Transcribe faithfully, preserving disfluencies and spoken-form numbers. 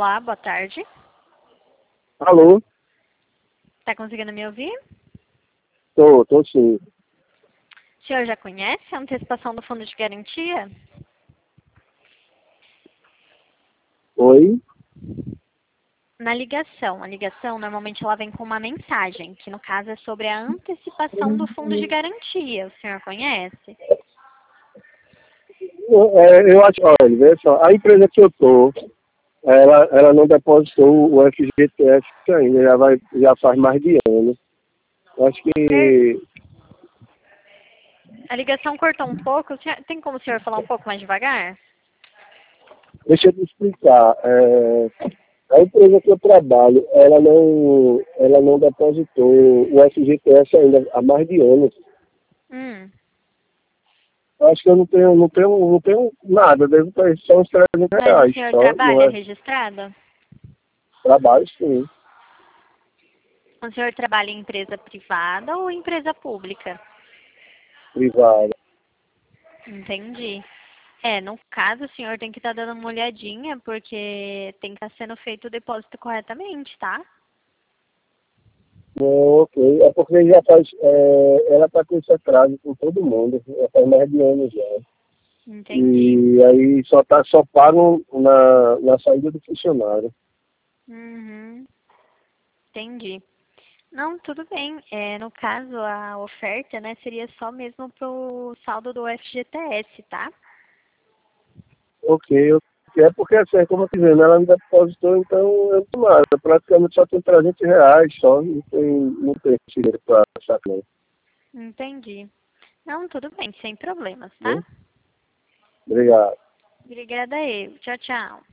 Olá, boa tarde. Alô? Tá conseguindo me ouvir? Tô, tô sim. O senhor já conhece a antecipação do fundo de garantia? Oi? Na ligação. A ligação normalmente ela vem com uma mensagem, que no caso é sobre a antecipação do fundo de garantia. O senhor conhece? É, eu acho, olha, vê só, a empresa que eu tô, ela, ela não depositou o F G T S ainda, já, vai, já faz mais de ano. Eu acho Per- que, A ligação cortou um pouco. O senhor- Tem como o senhor falar um pouco mais devagar? deixa eu te explicar, é, a empresa que eu trabalho, ela não, ela não depositou o F G T S ainda há mais de anos. Hum. Eu acho que eu não tenho, não tenho, não tenho nada, devo ter só uns trezentos Mas o reais, senhor só, não trabalha é registrado? trabalho sim, O senhor trabalha em empresa privada ou empresa pública? privado. Entendi. É, no caso, o senhor tem que estar dando uma olhadinha, porque tem que estar sendo feito o depósito corretamente, tá? Não, ok. É porque já faz. É, ela está com esse atraso com todo mundo. Já faz mais de anos já. Entendi. E aí só, tá, só pagam na, na saída do funcionário. Uhum. Entendi. Não, tudo bem. É, no caso, a oferta, né, seria só mesmo pro saldo do F G T S, tá? Ok, ok. É porque assim, como eu tô dizendo, ela não depositou, então eu não tenho nada. Praticamente só tem trezentos reais só. Não tem, não tem dinheiro para sacar. Entendi. Não, tudo bem, sem problemas, tá? Né? Obrigado. Obrigada eu. Tchau, tchau.